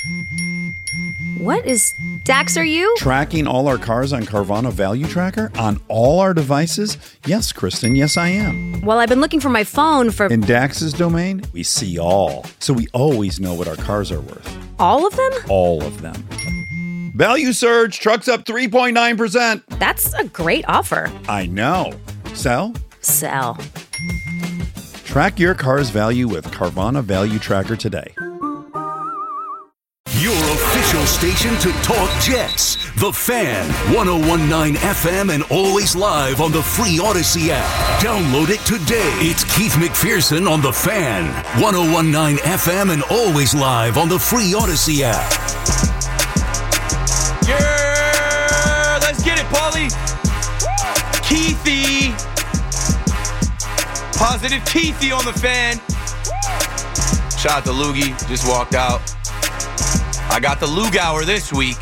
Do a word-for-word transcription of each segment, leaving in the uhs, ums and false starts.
What is... Dax, are you? Tracking all our cars on Carvana Value Tracker on all our devices? Yes, Kristen, yes, I am. Well, I've been looking for my phone for... In Dax's domain, we see all. So we always know what our cars are worth. All of them? All of them. Value surge, trucks up three point nine percent. That's a great offer. I know. Sell? Sell. Track your car's value with Carvana Value Tracker today. Your official station to talk Jets. The Fan, one oh one point nine F M and always live on the free Odyssey app. Download it today. It's Keith McPherson on The Fan, one oh one point nine F M and always live on the free Odyssey app. Yeah, let's get it, Paulie. Keithy. Positive Keithy on The Fan. Shout out to Loogie, just walked out. I got the Lug Hour this week.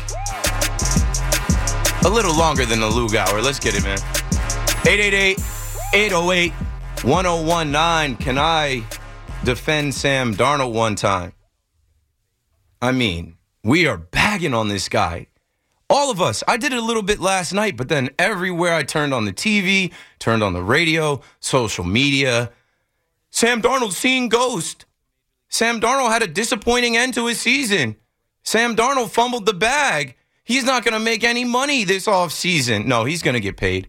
A little longer than the Lug Hour. Let's get it, man. eight eight eight, eight oh eight, one oh one nine. Can I defend Sam Darnold one time? I mean, we are bagging on this guy. All of us. I did it a little bit last night, but then everywhere I turned on the T V, turned on the radio, social media, Sam Darnold seeing ghost. Sam Darnold had a disappointing end to his season. Sam Darnold fumbled the bag. He's not going to make any money this offseason. No, he's going to get paid.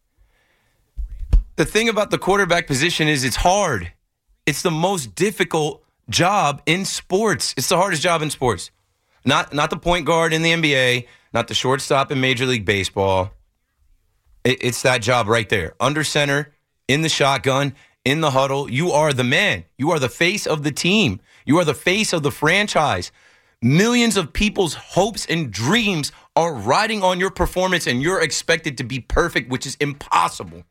The thing about the quarterback position is it's hard. It's the most difficult job in sports. It's the hardest job in sports. Not, not the point guard in the N B A, not the shortstop in Major League Baseball. It, it's that job right there. Under center, in the shotgun, in the huddle. You are the man. You are the face of the team. You are the face of the franchise. Millions of people's hopes and dreams are riding on your performance, and you're expected to be perfect, which is impossible.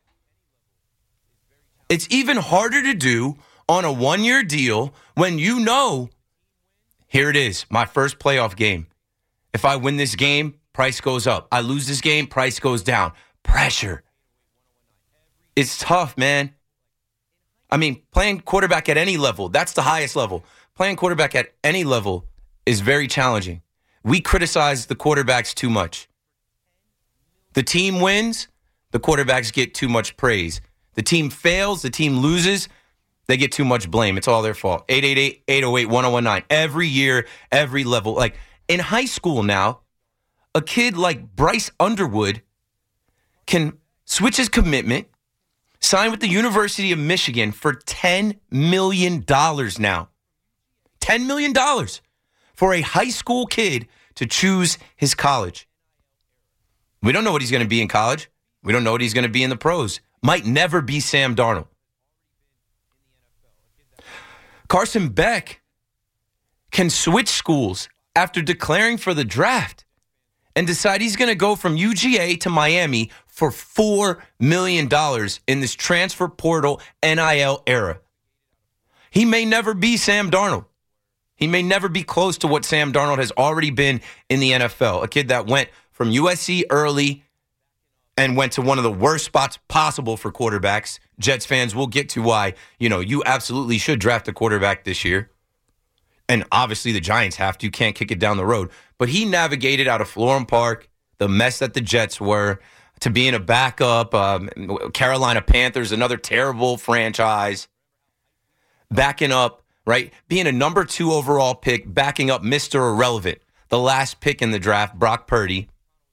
It's even harder to do on a one-year deal when you know, here it is, my first playoff game. If I win this game, price goes up. I lose this game, price goes down. Pressure. It's tough, man. I mean, playing quarterback at any level, that's the highest level. Playing quarterback at any level is very challenging. We criticize the quarterbacks too much. The team wins, the quarterbacks get too much praise. The team fails, the team loses, they get too much blame. It's all their fault. eight eight eight, eight oh eight, one oh one nine. Every year, every level. Like in high school now, a kid like Bryce Underwood can switch his commitment, sign with the University of Michigan for ten million dollars now. ten million dollars. For a high school kid to choose his college. We don't know what he's going to be in college. We don't know what he's going to be in the pros. Might never be Sam Darnold. Carson Beck can switch schools after declaring for the draft and decide he's going to go from U G A to Miami for four million dollars in this transfer portal N I L era. He may never be Sam Darnold. He may never be close to what Sam Darnold has already been in the N F L. A kid that went from U S C early and went to one of the worst spots possible for quarterbacks. Jets fans will get to why, you know, you absolutely should draft a quarterback this year. And obviously the Giants have to. You can't kick it down the road. But he navigated out of Florham Park, the mess that the Jets were, to being a backup. Um, Carolina Panthers, another terrible franchise. Backing up. Right? Being a number two overall pick, backing up Mister Irrelevant, the last pick in the draft, Brock Purdy,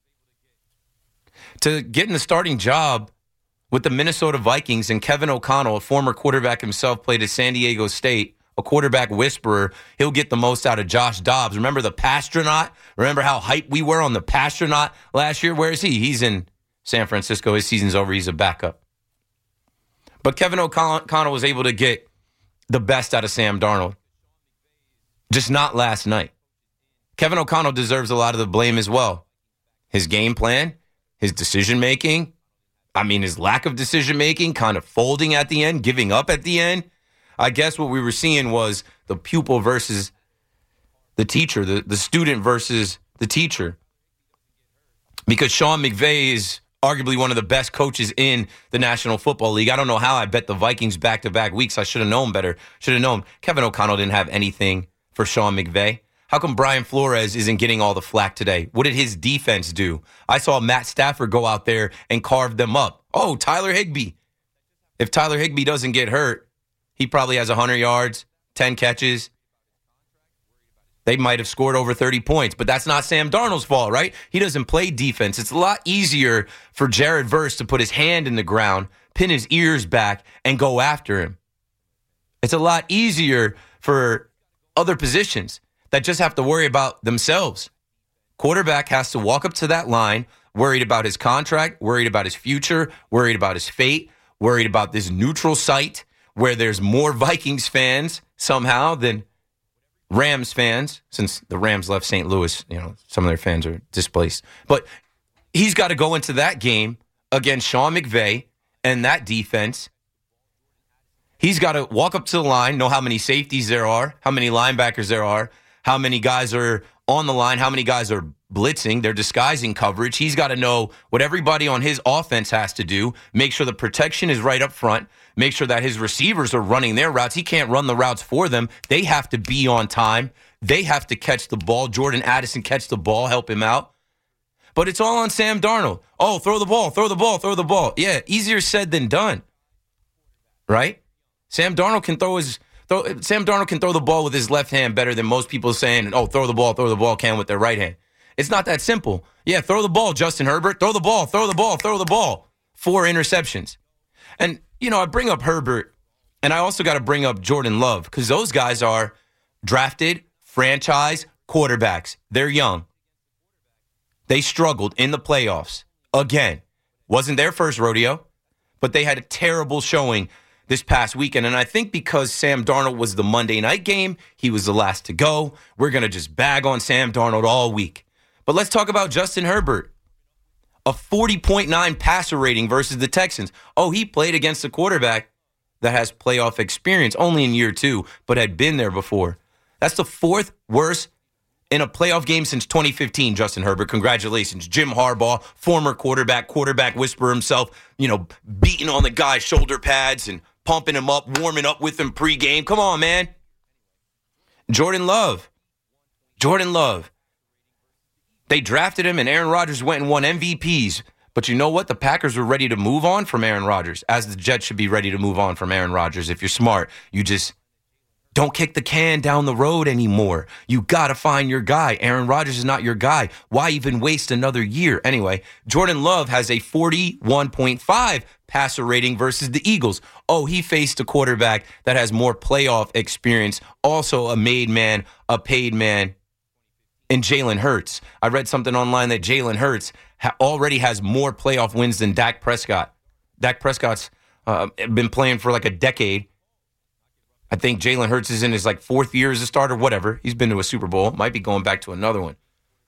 to getting the starting job with the Minnesota Vikings and Kevin O'Connell, a former quarterback himself, played at San Diego State, a quarterback whisperer. He'll get the most out of Josh Dobbs. Remember the Pastronaut? Remember how hyped we were on the Pastronaut last year? Where is he? He's in San Francisco. His season's over. He's a backup. But Kevin O'Connell was able to get the best out of Sam Darnold. Just not last night. Kevin O'Connell deserves a lot of the blame as well. His game plan, his decision-making, I mean, his lack of decision-making, kind of folding at the end, giving up at the end. I guess what we were seeing was the pupil versus the teacher, the, the student versus the teacher. Because Sean McVay is arguably one of the best coaches in the National Football League. I don't know how I bet the Vikings back-to-back weeks. I should have known better. Should have known. Kevin O'Connell didn't have anything for Sean McVay. How come Brian Flores isn't getting all the flack today? What did his defense do? I saw Matt Stafford go out there and carve them up. Oh, Tyler Higbee. If Tyler Higbee doesn't get hurt, he probably has one hundred yards, ten catches. They might have scored over thirty points, but that's not Sam Darnold's fault, right? He doesn't play defense. It's a lot easier for Jared Verse to put his hand in the ground, pin his ears back, and go after him. It's a lot easier for other positions that just have to worry about themselves. Quarterback has to walk up to that line, worried about his contract, worried about his future, worried about his fate, worried about this neutral site where there's more Vikings fans somehow than Rams fans, since the Rams left Saint Louis, you know, some of their fans are displaced. But he's got to go into that game against Sean McVay and that defense. He's got to walk up to the line, know how many safeties there are, how many linebackers there are, how many guys are on the line, how many guys are blitzing, they're disguising coverage. He's got to know what everybody on his offense has to do, make sure the protection is right up front, make sure that his receivers are running their routes. He can't run the routes for them. They have to be on time. They have to catch the ball. Jordan Addison catch the ball, help him out. But it's all on Sam Darnold. Oh, throw the ball, throw the ball, throw the ball. Yeah, easier said than done. Right? Sam Darnold can throw his throw, Sam Darnold can throw the ball with his left hand better than most people saying, oh, throw the ball, throw the ball can with their right hand. It's not that simple. Yeah, throw the ball, Justin Herbert. Throw the ball, throw the ball, throw the ball. Four interceptions. And, you know, I bring up Herbert, and I also got to bring up Jordan Love, because those guys are drafted, franchise quarterbacks. They're young. They struggled in the playoffs. Again, wasn't their first rodeo, but they had a terrible showing this past weekend. And I think because Sam Darnold was the Monday night game, he was the last to go, we're going to just bag on Sam Darnold all week. But let's talk about Justin Herbert. A forty point nine passer rating versus the Texans. Oh, he played against a quarterback that has playoff experience only in year two, but had been there before. That's the fourth worst in a playoff game since twenty fifteen, Justin Herbert. Congratulations. Jim Harbaugh, former quarterback, quarterback whisperer himself, you know, beating on the guy's shoulder pads and pumping him up, warming up with him pregame. Come on, man. Jordan Love. Jordan Love. They drafted him, and Aaron Rodgers went and won M V Ps. But you know what? The Packers were ready to move on from Aaron Rodgers, as the Jets should be ready to move on from Aaron Rodgers. If you're smart, you just don't kick the can down the road anymore. You got to find your guy. Aaron Rodgers is not your guy. Why even waste another year? Anyway, Jordan Love has a forty-one point five passer rating versus the Eagles. Oh, he faced a quarterback that has more playoff experience, also a made man, a paid man, in Jalen Hurts. I read something online that Jalen Hurts ha- already has more playoff wins than Dak Prescott. Dak Prescott's uh, been playing for like a decade. I think Jalen Hurts is in his like fourth year as a starter, whatever. He's been to a Super Bowl. Might be going back to another one.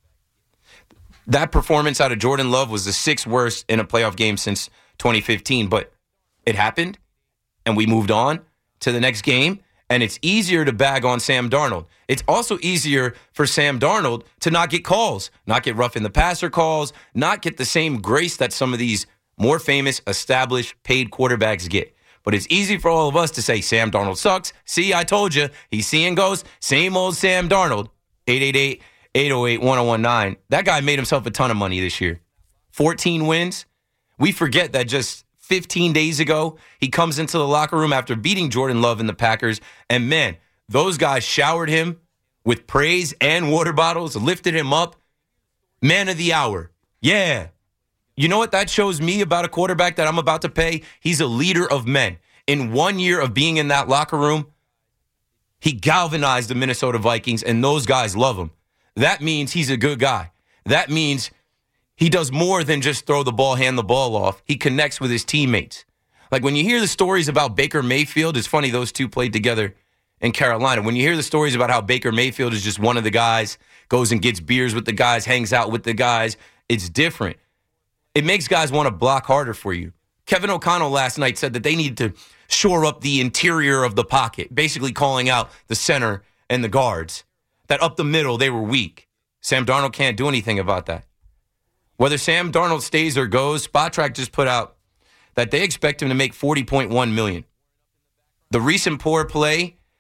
That performance out of Jordan Love was the sixth worst in a playoff game since twenty fifteen, but it happened, and we moved on to the next game, and it's easier to bag on Sam Darnold. It's also easier for Sam Darnold to not get calls, not get rough in the passer calls, not get the same grace that some of these more famous, established, paid quarterbacks get. But it's easy for all of us to say, Sam Darnold sucks. See, I told you. He's seeing ghosts. Same old Sam Darnold. eight eight eight, eight oh eight, one oh one nine. That guy made himself a ton of money this year. fourteen wins. We forget that just fifteen days ago, he comes into the locker room after beating Jordan Love and the Packers. And man, those guys showered him with praise and water bottles, lifted him up. Man of the hour. Yeah. You know what that shows me about a quarterback that I'm about to pay? He's a leader of men. In one year of being in that locker room, he galvanized the Minnesota Vikings, and those guys love him. That means he's a good guy. That means he does more than just throw the ball, hand the ball off. He connects with his teammates. Like when you hear the stories about Baker Mayfield, it's funny those two played together in Carolina. When you hear the stories about how Baker Mayfield is just one of the guys, goes and gets beers with the guys, hangs out with the guys, it's different. It makes guys want to block harder for you. Kevin O'Connell last night said that they need to shore up the interior of the pocket, basically calling out the center and the guards, that up the middle they were weak. Sam Darnold can't do anything about that. Whether Sam Darnold stays or goes, Spotrac just put out that they expect him to make forty point one million dollars. The recent poor play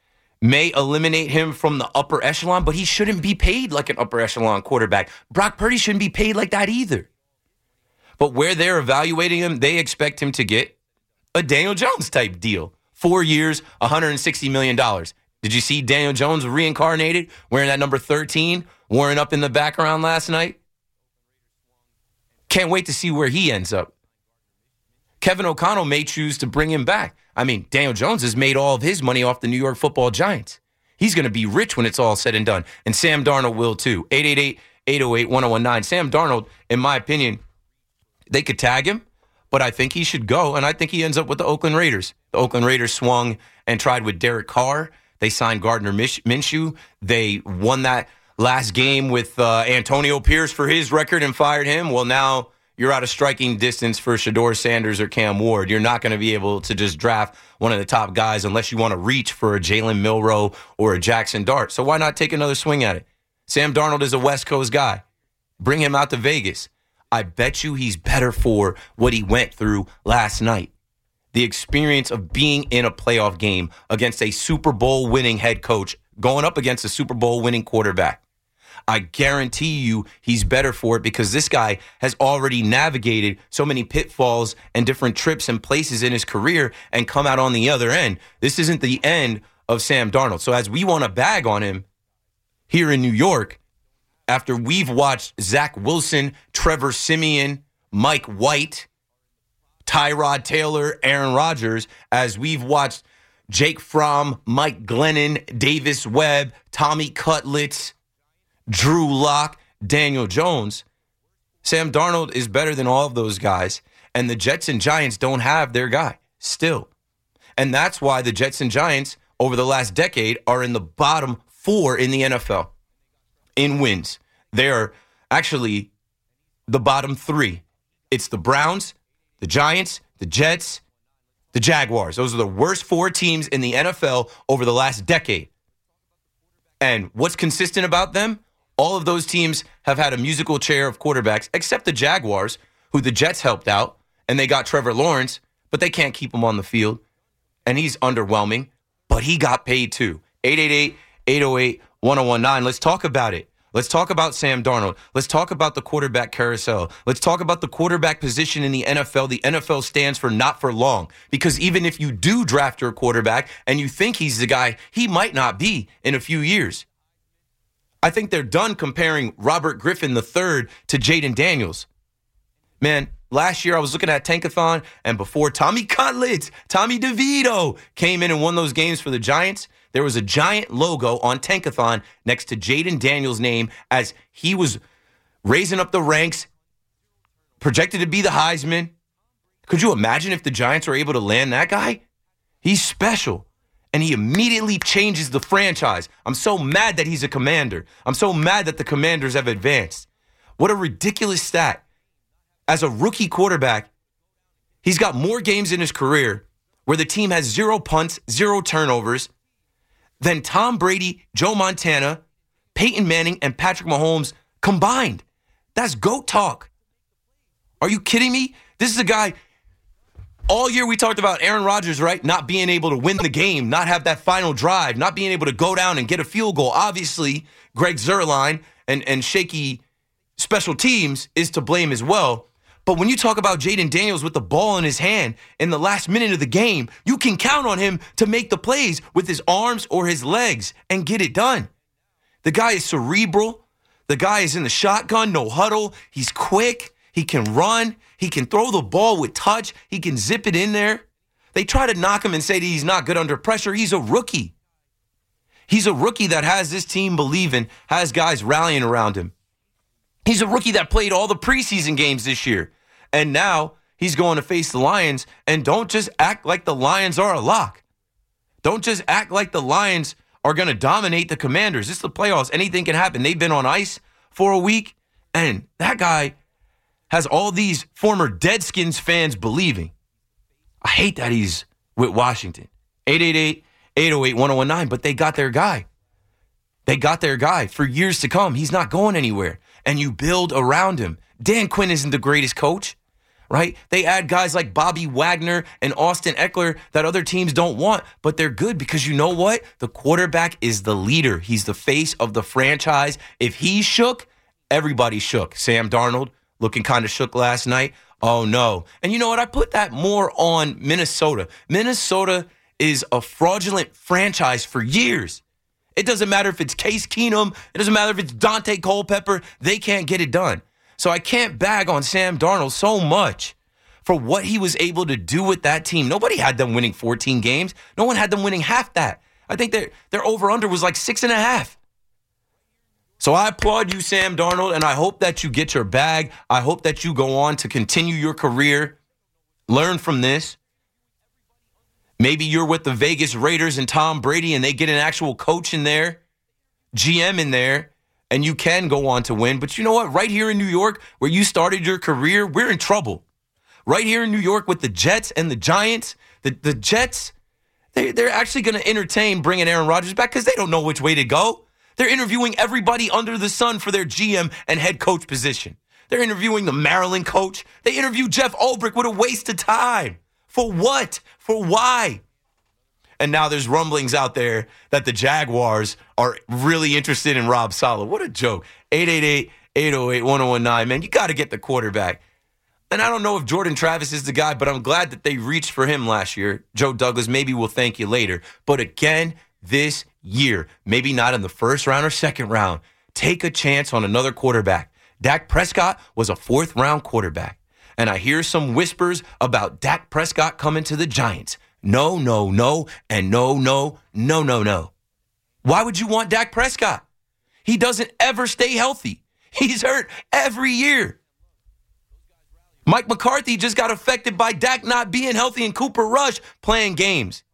may eliminate him from the upper echelon, but he shouldn't be paid like an upper echelon quarterback. Brock Purdy shouldn't be paid like that either. But where they're evaluating him, they expect him to get a Daniel Jones type deal. Four years, one hundred sixty million dollars. Did you see Daniel Jones reincarnated, wearing that number thirteen, warming up in the background last night? Can't wait to see where he ends up. Kevin O'Connell may choose to bring him back. I mean, Daniel Jones has made all of his money off the New York Football Giants. He's going to be rich when it's all said and done. And Sam Darnold will too. eight eight eight, eight oh eight, one oh one nine. Sam Darnold, in my opinion, they could tag him, but I think he should go, and I think he ends up with the Oakland Raiders. The Oakland Raiders swung and tried with Derek Carr. They signed Gardner Minshew. They won that last game with uh, Antonio Pierce for his record and fired him. Well, now you're out of striking distance for Shedeur Sanders or Cam Ward. You're not going to be able to just draft one of the top guys unless you want to reach for a Jalen Milroe or a Jackson Dart. So why not take another swing at it? Sam Darnold is a West Coast guy. Bring him out to Vegas. I bet you he's better for what he went through last night. The experience of being in a playoff game against a Super Bowl winning head coach going up against a Super Bowl winning quarterback. I guarantee you he's better for it because this guy has already navigated so many pitfalls and different trips and places in his career and come out on the other end. This isn't the end of Sam Darnold. So as we want to bag on him here in New York, after we've watched Zach Wilson, Trevor Siemian, Mike White, Tyrod Taylor, Aaron Rodgers, as we've watched Jake Fromm, Mike Glennon, Davis Webb, Tommy Cutlets, Drew Lock, Daniel Jones, Sam Darnold is better than all of those guys, and the Jets and Giants don't have their guy still. And that's why the Jets and Giants over the last decade are in the bottom four in the N F L in wins. They're actually the bottom three. It's the Browns, the Giants, the Jets, the Jaguars. Those are the worst four teams in the N F L over the last decade. And what's consistent about them? All of those teams have had a musical chair of quarterbacks, except the Jaguars, who the Jets helped out, and they got Trevor Lawrence, but they can't keep him on the field. And he's underwhelming, but he got paid too. eight eight eight, eight oh eight, one oh one nine. Let's talk about it. Let's talk about Sam Darnold. Let's talk about the quarterback carousel. Let's talk about the quarterback position in the N F L. The N F L stands for not for long, because even if you do draft your quarterback and you think he's the guy, he might not be in a few years. I think they're done comparing Robert Griffin the third to Jaden Daniels. Man, last year I was looking at Tankathon, and before Tommy Cutlets, Tommy DeVito came in and won those games for the Giants, there was a giant logo on Tankathon next to Jaden Daniels' name as he was raising up the ranks, projected to be the Heisman. Could you imagine if the Giants were able to land that guy? He's special. And he immediately changes the franchise. I'm so mad that he's a Commander. I'm so mad that the Commanders have advanced. What a ridiculous stat. As a rookie quarterback, he's got more games in his career where the team has zero punts, zero turnovers than Tom Brady, Joe Montana, Peyton Manning, and Patrick Mahomes combined. That's GOAT talk. Are you kidding me? This is a guy... All year we talked about Aaron Rodgers, right? Not being able to win the game, not have that final drive, not being able to go down and get a field goal. Obviously, Greg Zuerlein and, and shaky special teams is to blame as well. But when you talk about Jaden Daniels with the ball in his hand in the last minute of the game, you can count on him to make the plays with his arms or his legs and get it done. The guy is cerebral. The guy is in the shotgun, no huddle. He's quick. He can run. He can throw the ball with touch. He can zip it in there. They try to knock him and say that he's not good under pressure. He's a rookie. He's a rookie that has this team believing, has guys rallying around him. He's a rookie that played all the preseason games this year. And now he's going to face the Lions. And don't just act like the Lions are a lock. Don't just act like the Lions are going to dominate the Commanders. This is the playoffs. Anything can happen. They've been on ice for a week. And that guy has all these former Deadskins fans believing. I hate that he's with Washington. eight eight eight, eight oh eight, one oh one nine, but they got their guy. They got their guy for years to come. He's not going anywhere. And you build around him. Dan Quinn isn't the greatest coach. right? They add guys like Bobby Wagner and Austin Eckler that other teams don't want, but they're good because you know what? The quarterback is the leader. He's the face of the franchise. If he shook, everybody shook. Sam Darnold looking kind of shook last night. Oh, no. And you know what? I put that more on Minnesota. Minnesota is a fraudulent franchise for years. It doesn't matter if it's Case Keenum. It doesn't matter if it's Dante Culpepper. They can't get it done. So I can't bag on Sam Darnold so much for what he was able to do with that team. Nobody had them winning fourteen games. No one had them winning half that. I think their, their over-under was like six and a half. So I applaud you, Sam Darnold, and I hope that you get your bag. I hope that you go on to continue your career, learn from this. Maybe you're with the Vegas Raiders and Tom Brady and they get an actual coach in there, G M in there, and you can go on to win. But you know what? Right here in New York, where you started your career, we're in trouble. Right here in New York with the Jets and the Giants, the, the Jets, they, they're actually going to entertain bringing Aaron Rodgers back because they don't know which way to go. They're interviewing everybody under the sun for their G M and head coach position. They're interviewing the Maryland coach. They interviewed Jeff Ulbrich. What a waste of time. For what? For why? And now there's rumblings out there that the Jaguars are really interested in Rob Saleh. What a joke. eight eight eight, eight oh eight, one oh one nine. Man, you got to get the quarterback. And I don't know if Jordan Travis is the guy, but I'm glad that they reached for him last year. Joe Douglas, maybe we'll thank you later. But again, this year, maybe not in the first round or second round, take a chance on another quarterback. Dak Prescott was a fourth-round quarterback. And I hear some whispers about Dak Prescott coming to the Giants. No, no, no, and no, no, no, no, no. Why would you want Dak Prescott? He doesn't ever stay healthy. He's hurt every year. Mike McCarthy just got affected by Dak not being healthy and Cooper Rush playing games.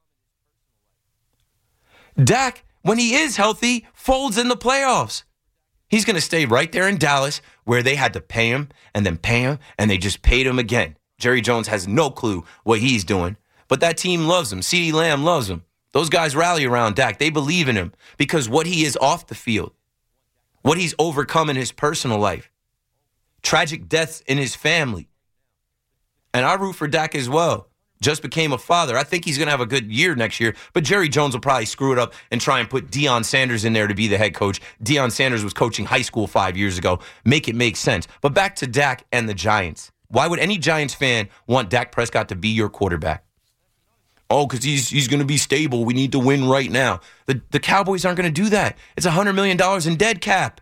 Dak, when he is healthy, folds in the playoffs. He's going to stay right there in Dallas where they had to pay him and then pay him, and they just paid him again. Jerry Jones has no clue what he's doing, but that team loves him. CeeDee Lamb loves him. Those guys rally around Dak. They believe in him because what he is off the field, what he's overcome in his personal life, tragic deaths in his family. And I root for Dak as well. Just became a father. I think he's going to have a good year next year, but Jerry Jones will probably screw it up and try and put Deion Sanders in there to be the head coach. Deion Sanders was coaching high school five years ago. Make it make sense. But back to Dak and the Giants. Why would any Giants fan want Dak Prescott to be your quarterback? Oh, because he's he's going to be stable. We need to win right now. The, the Cowboys aren't going to do that. It's one hundred million dollars in dead cap.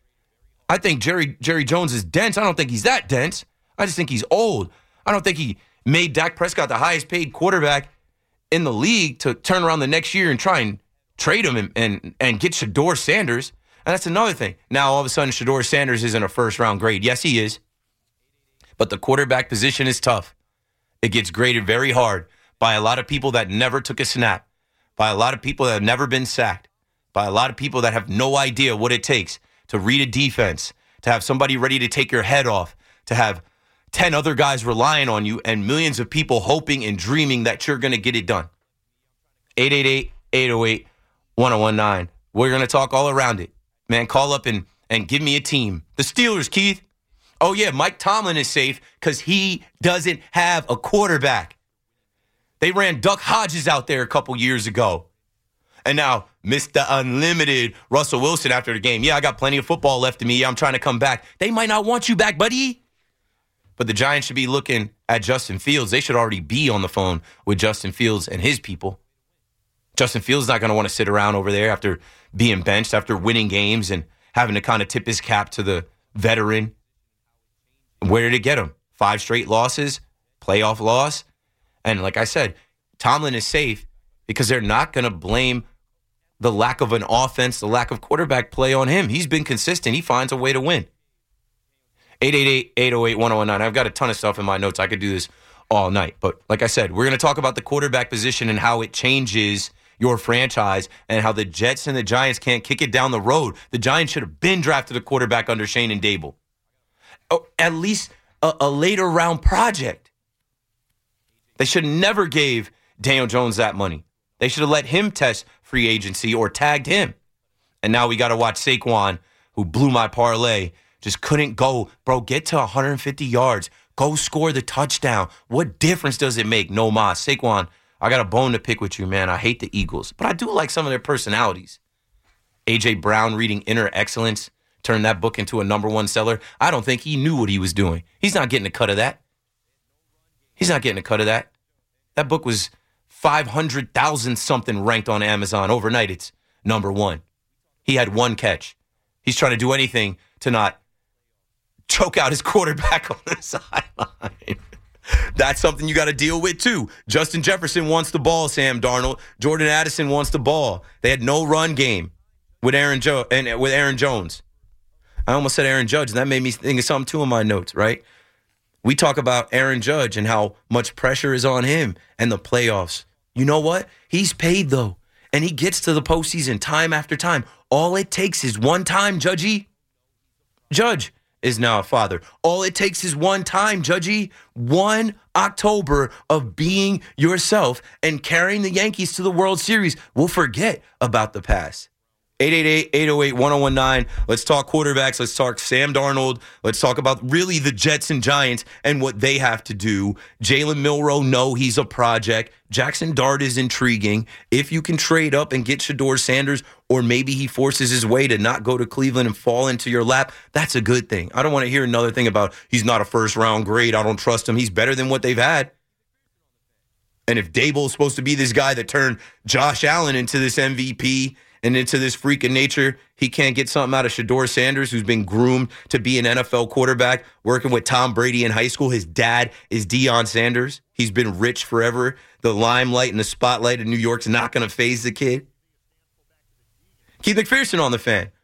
I think Jerry Jerry Jones is dense. I don't think he's that dense. I just think he's old. I don't think he made Dak Prescott the highest paid quarterback in the league to turn around the next year and try and trade him and, and, and get Shedeur Sanders. And that's another thing. Now, all of a sudden, Shedeur Sanders isn't a first-round grade. Yes, he is. But the quarterback position is tough. It gets graded very hard by a lot of people that never took a snap, by a lot of people that have never been sacked, by a lot of people that have no idea what it takes to read a defense, to have somebody ready to take your head off, to have ten other guys relying on you, and millions of people hoping and dreaming that you're going to get it done. eight eight eight, eight oh eight, one oh one nine. We're going to talk all around it. Man, call up and, and give me a team. The Steelers, Keith. Oh, yeah, Mike Tomlin is safe because he doesn't have a quarterback. They ran Duck Hodges out there a couple years ago. And now, Mister Unlimited, Russell Wilson after the game. Yeah, I got plenty of football left in me. Yeah, I'm trying to come back. They might not want you back, buddy. But the Giants should be looking at Justin Fields. They should already be on the phone with Justin Fields and his people. Justin Fields not going to want to sit around over there after being benched, after winning games and having to kind of tip his cap to the veteran. Where did it get him? Five straight losses, playoff loss. And like I said, Tomlin is safe because they're not going to blame the lack of an offense, the lack of quarterback play on him. He's been consistent. He finds a way to win. eight eight eight, eight oh eight, one oh one nine. I've got a ton of stuff in my notes. I could do this all night. But like I said, we're going to talk about the quarterback position and how it changes your franchise and how the Jets and the Giants can't kick it down the road. The Giants should have been drafted a quarterback under Shane and Dable. Or at least a, a later round project. They should have never gave Daniel Jones that money. They should have let him test free agency or tagged him. And now we got to watch Saquon, who blew my parlay, just couldn't go. Bro, get to one hundred fifty yards. Go score the touchdown. What difference does it make? No mas. Saquon, I got a bone to pick with you, man. I hate the Eagles, but I do like some of their personalities. A J. Brown reading Inner Excellence, turned that book into a number one seller. I don't think he knew what he was doing. He's not getting a cut of that. He's not getting a cut of that. That book was five hundred thousand something ranked on Amazon. Overnight, it's number one. He had one catch. He's trying to do anything to not choke out his quarterback on the sideline. That's something you got to deal with, too. Justin Jefferson wants the ball, Sam Darnold. Jordan Addison wants the ball. They had no run game with Aaron jo- and with Aaron Jones. I almost said Aaron Judge, and that made me think of something, too, in my notes, right? We talk about Aaron Judge and how much pressure is on him and the playoffs. You know what? He's paid, though, and he gets to the postseason time after time. All it takes is one time, Judgy. Judge is now a father. All it takes is one time, Judgy. One October of being yourself and carrying the Yankees to the World Series. We'll forget about the past. eight eight eight, eight oh eight, one oh one nine. Let's talk quarterbacks. Let's talk Sam Darnold. Let's talk about really the Jets and Giants and what they have to do. Jalen Milroe, no, he's a project. Jackson Dart is intriguing. If you can trade up and get Shedeur Sanders, or maybe he forces his way to not go to Cleveland and fall into your lap, that's a good thing. I don't want to hear another thing about he's not a first-round grade. I don't trust him. He's better than what they've had. And if Daboll's supposed to be this guy that turned Josh Allen into this M V P and into this freak of nature, he can't get something out of Shedeur Sanders, who's been groomed to be an N F L quarterback, working with Tom Brady in high school. His dad is Deion Sanders. He's been rich forever. The limelight and the spotlight in New York's not going to faze the kid. Keith McPherson on the Fan.